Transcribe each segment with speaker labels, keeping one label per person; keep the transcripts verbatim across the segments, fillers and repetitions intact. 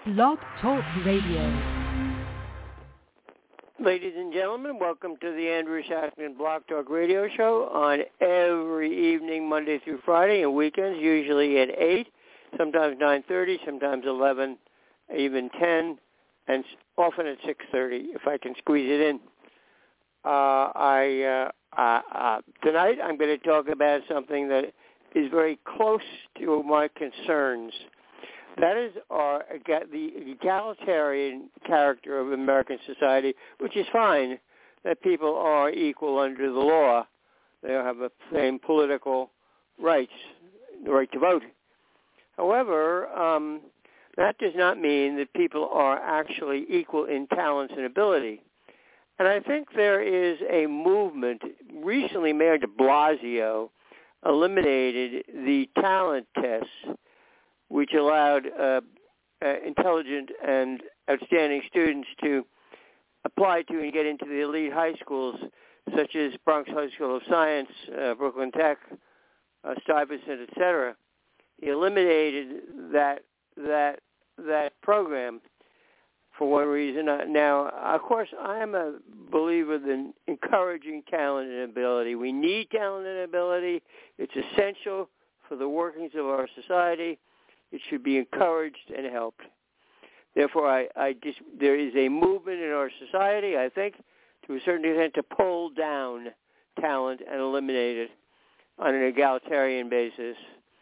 Speaker 1: Blog Talk Radio.
Speaker 2: Ladies and gentlemen, welcome to the Andrew Shackman Blog Talk Radio Show on every evening, Monday through Friday, and weekends, usually at eight, sometimes nine thirty, sometimes eleven, even ten, and often at six thirty if I can squeeze it in. Uh, I uh, uh, uh, tonight I'm going to talk about something that is very close to my concerns. That is our, the egalitarian character of American society, which is fine, that people are equal under the law. They have the same political rights, the right to vote. However, um, that does not mean that people are actually equal in talents and ability. And I think there is a movement. Recently, Mayor de Blasio eliminated the talent tests, which allowed uh, uh, intelligent and outstanding students to apply to and get into the elite high schools, such as Bronx High School of Science, uh, Brooklyn Tech, uh, Stuyvesant, et cetera. He eliminated that that that program for one reason. Uh, now, of course, I am a believer in encouraging talent and ability. We need talent and ability. It's essential for the workings of our society. It should be encouraged and helped. Therefore, I, I just, there is a movement in our society, I think, to a certain extent, to pull down talent and eliminate it on an egalitarian basis.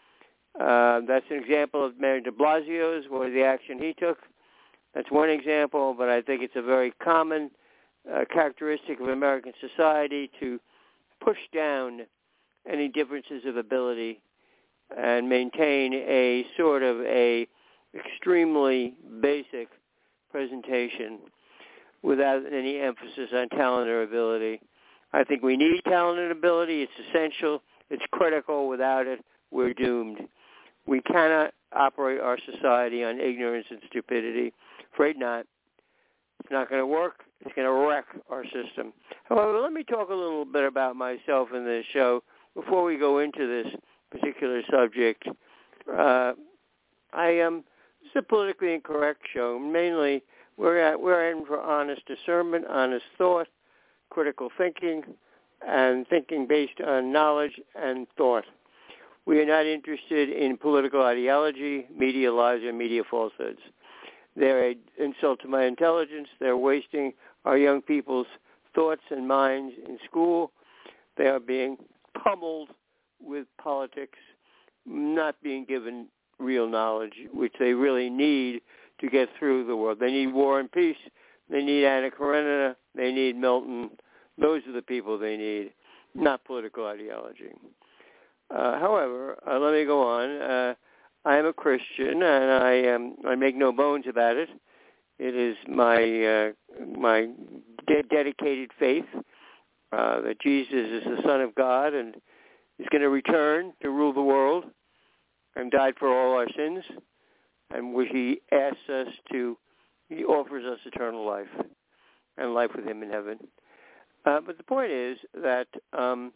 Speaker 2: Uh, that's an example of Mayor de Blasio's, what the action he took. That's one example, but I think it's a very common uh, characteristic of American society to push down any differences of ability and maintain a sort of a extremely basic presentation without any emphasis on talent or ability. I think we need talent and ability. It's essential. It's critical. Without it, we're doomed. We cannot operate our society on ignorance and stupidity. Afraid not. It's not going to work. It's going to wreck our system. However, let me talk a little bit about myself in this show before we go into this particular subject. Uh, I am this is a politically incorrect show. Mainly, we're at, we're in for honest discernment, honest thought, critical thinking, and thinking based on knowledge and thought. We are not interested in political ideology, media lies, or media falsehoods. They're an insult to my intelligence. They're wasting our young people's thoughts and minds in school. They are being pummeled with politics, not being given real knowledge, which they really need to get through the world. They need War and Peace. They need Anna Karenina. They need Milton. Those are the people they need, not political ideology. Uh, however, uh, let me go on. Uh, I am a Christian, and I um, I make no bones about it. It is my uh, my de- dedicated faith uh, that Jesus is the Son of God and He's going to return to rule the world and died for all our sins, and which He asks us to, He offers us eternal life and life with Him in heaven. Uh, but the point is that um,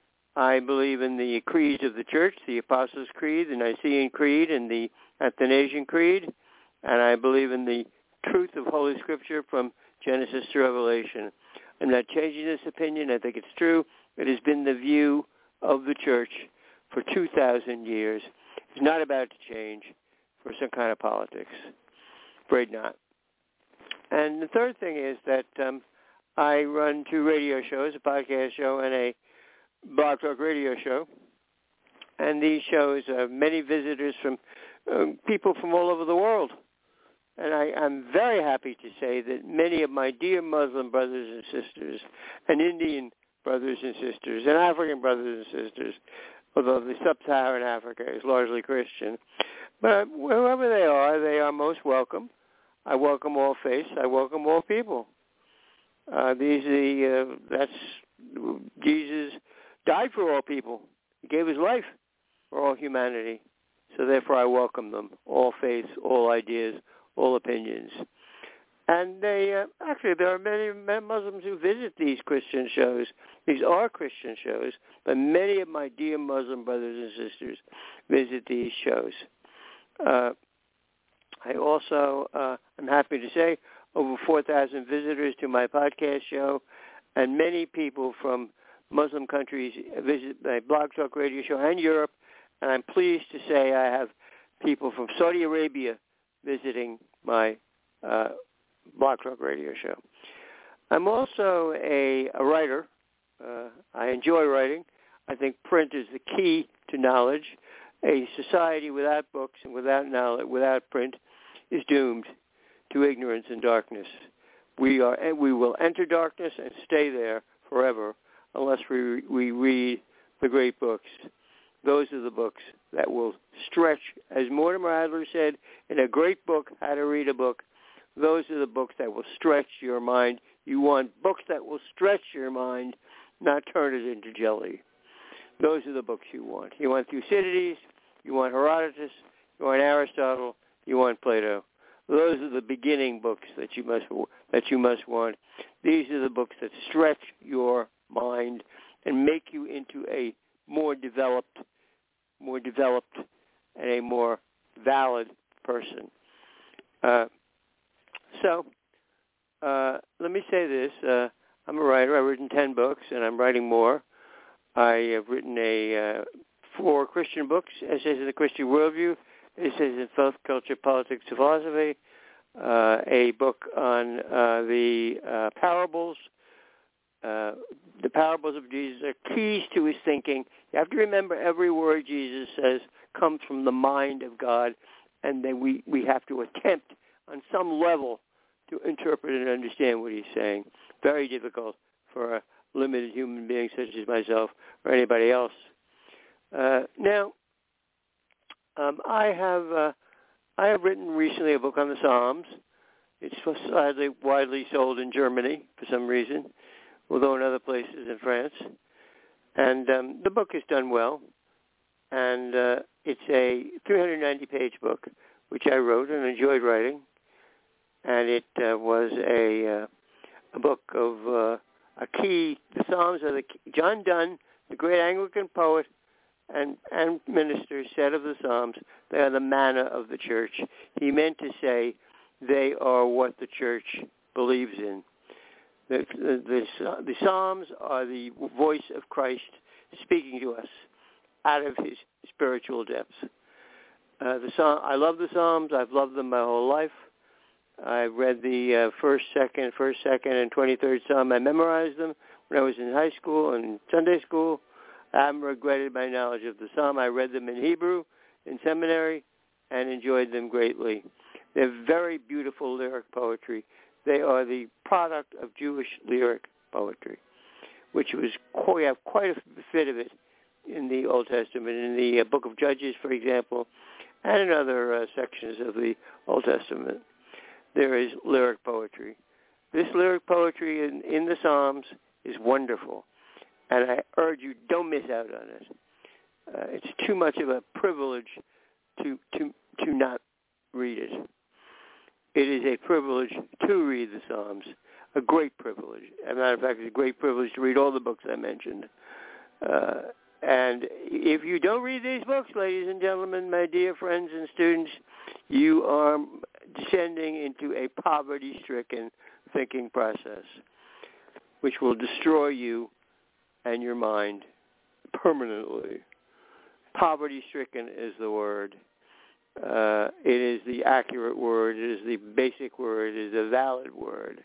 Speaker 2: I believe in the creeds of the Church, the Apostles' Creed, the Nicene Creed, and the Athanasian Creed, and I believe in the truth of Holy Scripture from Genesis to Revelation. I'm not changing this opinion. I think it's true. It has been the view of the Church for two thousand years. It's not about to change for some kind of politics. Afraid not. And the third thing is that um, I run two radio shows, a podcast show and a Blog Talk radio show. And these shows have many visitors from um, people from all over the world. And I, I'm very happy to say that many of my dear Muslim brothers and sisters and Indian brothers and sisters, and African brothers and sisters, although the sub-Saharan Africa is largely Christian. But wherever they are, they are most welcome. I welcome all faiths. I welcome all people. Uh, these are the, uh, that's, Jesus died for all people. He gave his life for all humanity. So therefore I welcome them, all faiths, all ideas, all opinions. And they uh, actually, there are many Muslims who visit these Christian shows. These are Christian shows, but many of my dear Muslim brothers and sisters visit these shows. Uh, I also, uh, I'm happy to say, over four thousand visitors to my podcast show, and many people from Muslim countries visit my Blog Talk Radio show and Europe, and I'm pleased to say I have people from Saudi Arabia visiting my uh, Blog Talk Radio show. I'm also a, a writer. Uh, I enjoy writing. I think print is the key to knowledge. A society without books and without knowledge, without print, is doomed to ignorance and darkness. We are, we will enter darkness and stay there forever unless we we read the great books. Those are the books that will stretch, as Mortimer Adler said in a great book, How to Read a Book. Those are the books that will stretch your mind. You want books that will stretch your mind, not turn it into jelly. Those are the books you want. You want Thucydides, you want Herodotus, you want Aristotle, you want Plato. Those are the beginning books that you must that you must want. These are the books that stretch your mind and make you into a more developed, more developed, and a more valid person. Uh, so, uh, let me say this: uh, I'm a writer. I've written ten books, and I'm writing more. I have written a uh, four Christian books: Essays in the Christian Worldview, Essays in Faith, Culture, Politics, and Philosophy, uh, a book on uh, the uh, parables. Uh, the parables of Jesus are keys to his thinking. You have to remember every word Jesus says comes from the mind of God, and then we, we have to attempt on some level to interpret and understand what he's saying. Very difficult for a limited human being such as myself or anybody else. Uh, now, um, I have uh, I have written recently a book on the Psalms. It's sadly widely sold in Germany for some reason, although in other places in France. And um, the book has done well. And uh, it's a three hundred ninety page book, which I wrote and enjoyed writing. And it uh, was a, uh, a book of uh, a key. The Psalms are the key. John Donne, the great Anglican poet and, and minister, said of the Psalms, they are the manna of the church. He meant to say they are what the church believes in. The, the, the, the Psalms are the voice of Christ speaking to us out of his spiritual depths. Uh, the Psalm, I love the Psalms. I've loved them my whole life. I read the uh, first, second, first, second, and twenty-third Psalm. I memorized them when I was in high school and Sunday school. I haven't regretted my knowledge of the Psalm. I read them in Hebrew in seminary and enjoyed them greatly. They're very beautiful lyric poetry. They are the product of Jewish lyric poetry, which was we have quite a bit of it in the Old Testament, in the uh, Book of Judges, for example, and in other uh, sections of the Old Testament. There is lyric poetry. This lyric poetry in, in the Psalms is wonderful, and I urge you, don't miss out on it. Uh, it's too much of a privilege to to to not read it. It is a privilege to read the Psalms, a great privilege. As a matter of fact, it's a great privilege to read all the books I mentioned. Uh, and if you don't read these books, ladies and gentlemen, my dear friends and students, you are descending into a poverty-stricken thinking process, which will destroy you and your mind permanently. Poverty-stricken is the word. Uh, it is the accurate word. It is the basic word. It is a valid word.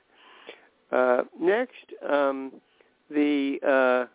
Speaker 2: Uh, next, um, the uh,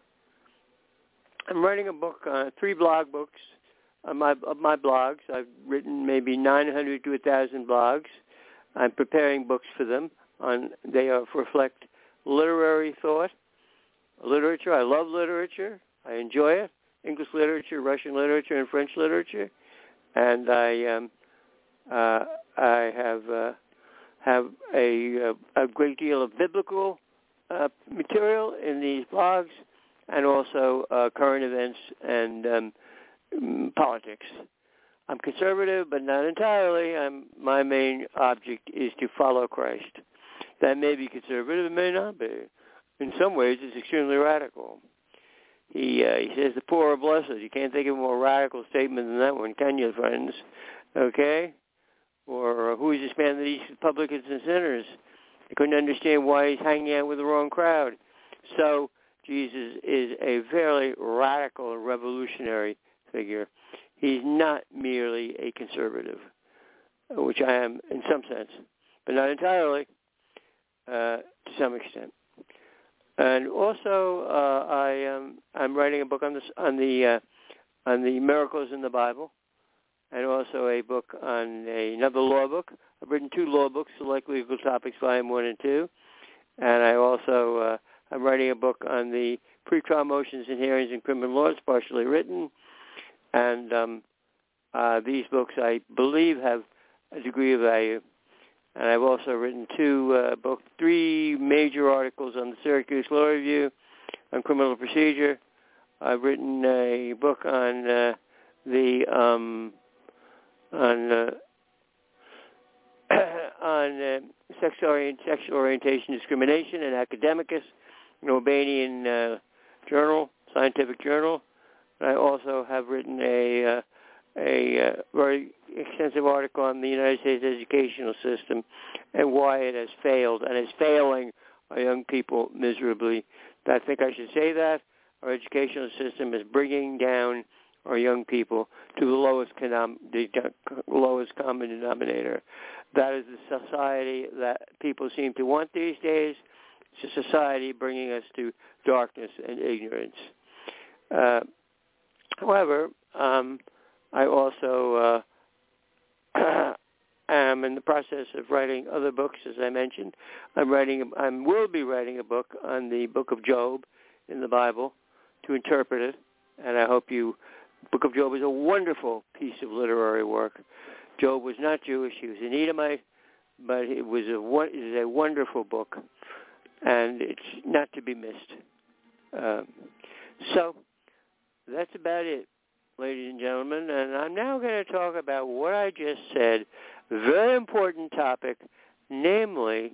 Speaker 2: I'm writing a book, uh, three blog books on my of my blogs. I've written maybe nine hundred to one thousand blogs. I'm preparing books for them. On they are reflect literary thought, literature. I love literature. I enjoy it. English literature, Russian literature, and French literature. And I um, uh, I have uh, have a, a great deal of biblical uh, material in these blogs, and also uh, current events and um, politics. I'm conservative, but not entirely. I'm, my main object is to follow Christ. That may be conservative, it may not be. In some ways, it's extremely radical. He uh, he says the poor are blessed. You can't think of a more radical statement than that one, can you, friends? Okay? Or who is this man that eats with publicans and sinners? They couldn't understand why he's hanging out with the wrong crowd. So Jesus is a very radical and revolutionary figure. He's not merely a conservative, which I am in some sense, but not entirely, uh, to some extent. And also, uh, I um, I'm writing a book on this on the uh, on the miracles in the Bible, and also a book on a, another law book. I've written two law books, Select Legal Topics, Volume One and Two, and I also uh, I'm writing a book on the pretrial motions and hearings in criminal law. It's partially written, and um, uh, these books I believe have a degree of value. And I've also written two uh, books, three major articles on the Syracuse Law Review on criminal procedure. I've written a book on uh, the um, on uh, on uh, sex orient, sexual orientation discrimination and academicus, an Albanian uh, journal, scientific journal. And I also have written a uh, a uh, very extensive article on the United States educational system and why it has failed and is failing our young people miserably. I think I should say that. Our educational system is bringing down our young people to the lowest, conom- the lowest common denominator. That is the society that people seem to want these days. It's a society bringing us to darkness and ignorance. Uh, however, um, I also uh, am in the process of writing other books, as I mentioned. I'm writing, I will be writing a book on the Book of Job in the Bible to interpret it, and I hope you. Book of Job is a wonderful piece of literary work. Job was not Jewish; he was an Edomite, but it was a it is a wonderful book, and it's not to be missed. Um, so that's about it, ladies and gentlemen, and I'm now going to talk about what I just said, a very important topic, namely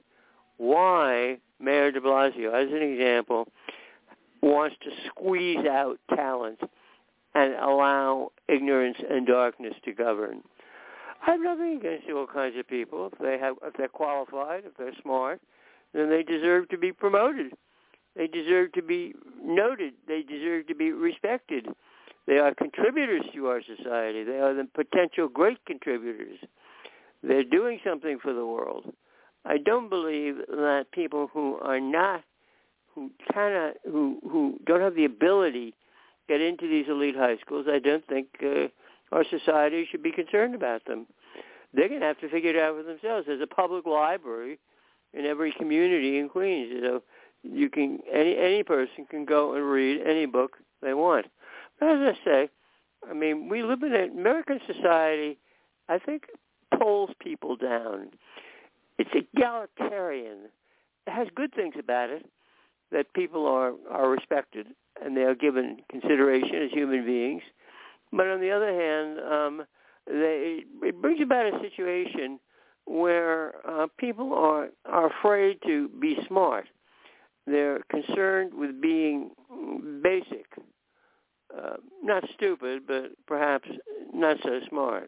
Speaker 2: why Mayor de Blasio, as an example, wants to squeeze out talent and allow ignorance and darkness to govern. I have nothing against all kinds of people. If they have, if they're qualified, if they're smart, then they deserve to be promoted. They deserve to be noted. They deserve to be respected. They are contributors to our society. They are the potential great contributors. They're doing something for the world. I don't believe that people who are not, who cannot, who who don't have the ability get into these elite high schools, I don't think uh, our society should be concerned about them. They're going to have to figure it out for themselves. There's a public library in every community in Queens. You know, you can any any person can go and read any book they want. But as I say, I mean, we live in an American society, I think, pulls people down. It's egalitarian. It has good things about it, that people are, are respected and they are given consideration as human beings. But on the other hand, um, they, it brings about a situation where uh, people are, are afraid to be smart. They're concerned with being basic, uh, not stupid, but perhaps not so smart.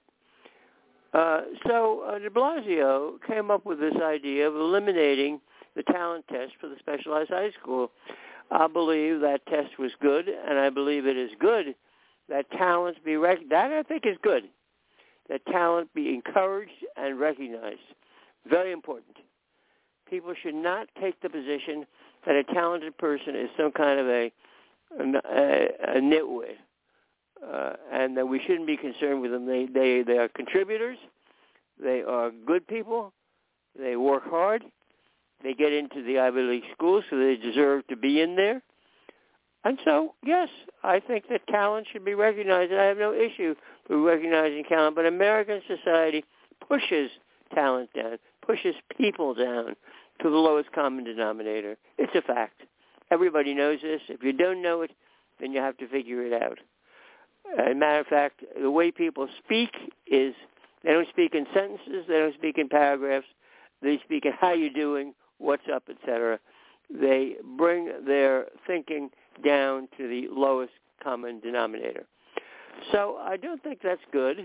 Speaker 2: Uh, so uh, de Blasio came up with this idea of eliminating the talent test for the specialized high school. I believe that test was good, and I believe it is good that talents be recognized. That I think is good, that talent be encouraged and recognized. Very important. People should not take the position that a talented person is some kind of a, a, a nitwit, uh, and that we shouldn't be concerned with them. They, they, they are contributors. They are good people. They work hard. They get into the Ivy League schools, so they deserve to be in there. And so, yes, I think that talent should be recognized, and I have no issue with recognizing talent, but American society pushes talent down, pushes people down to the lowest common denominator. It's a fact. Everybody knows this. If you don't know it, then you have to figure it out. As a matter of fact, the way people speak is they don't speak in sentences, they don't speak in paragraphs, they speak in how you're doing, what's up, et cetera. They bring their thinking down to the lowest common denominator. So I don't think that's good.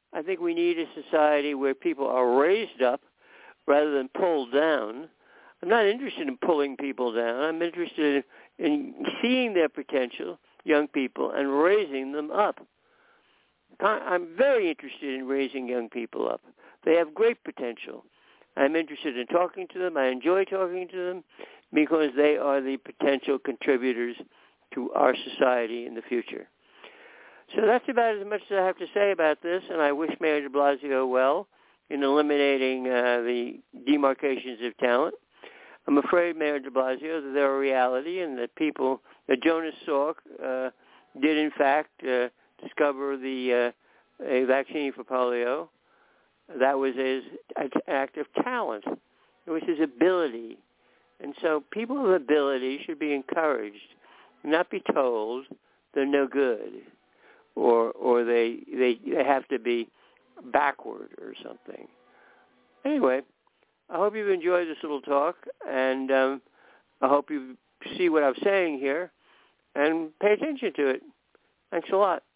Speaker 2: I think we need a society where people are raised up rather than pulled down. I'm not interested in pulling people down. I'm interested in, in seeing their potential, young people, and raising them up. I'm very interested in raising young people up. They have great potential. I'm interested in talking to them. I enjoy talking to them because they are the potential contributors to our society in the future. So that's about as much as I have to say about this, and I wish Mayor de Blasio well in eliminating uh, the demarcations of talent. I'm afraid, Mayor de Blasio, that they're a reality and that people, that Jonas Salk uh, did in fact uh, discover the uh, a vaccine for polio. That was his act of talent. It was his ability. And so people of ability should be encouraged, not be told they're no good or or they they, they have to be backward or something. Anyway, I hope you've enjoyed this little talk, and um, I hope you see what I'm saying here and pay attention to it. Thanks a lot.